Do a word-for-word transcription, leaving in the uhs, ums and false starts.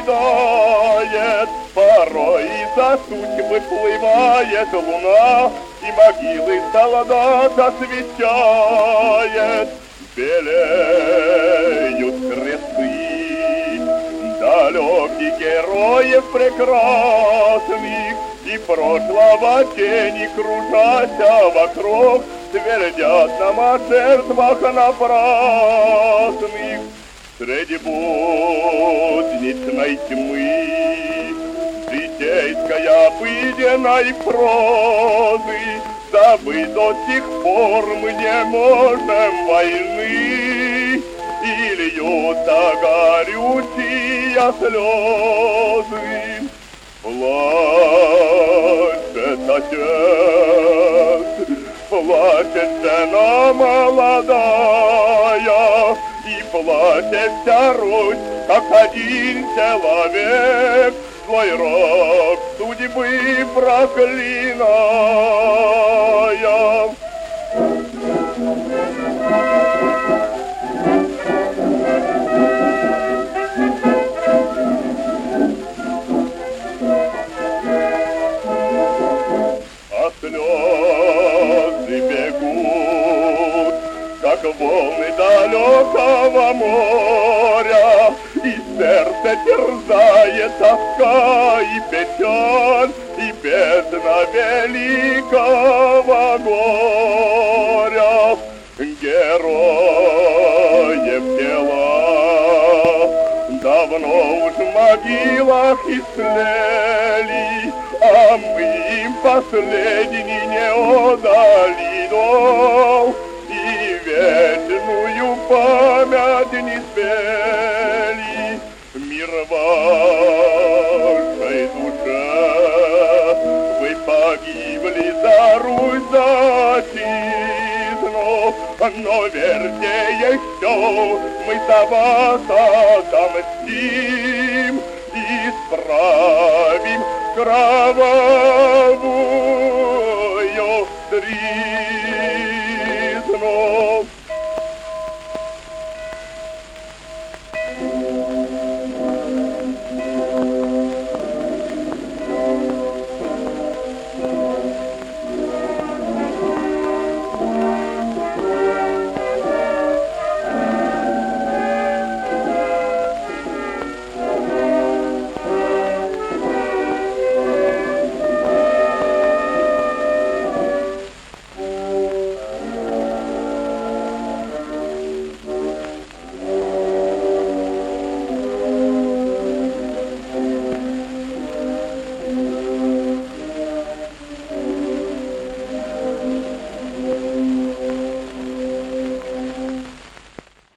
покидает. Порой из-за суть выплывает луна, и могилы солдат освещает. Белеют кресты далеких героев прекрасных, и прошлого тени, кружася вокруг, твердят нам о жертвах напрасных. Среди будничной тьмы, житейской обыденной прозы, забыть до сих пор мы не можем войны, и льются горючие слезы. Плачет отец, плачет жена молодая, и плачет вся Русь, как один человек, свой рок судьбы проклиная. Слезы бегут, как волны далекого моря, и сердце терзает тоска и печаль, и бездна великого горя. Героев тела давно уж в могилах истлели, а мы им последний не отдали долг, и вечную память не спели. Мир вашей душе, вы погибли за Русь, за отчизну, но верьте еще, мы за вас отомстим и справим кровавую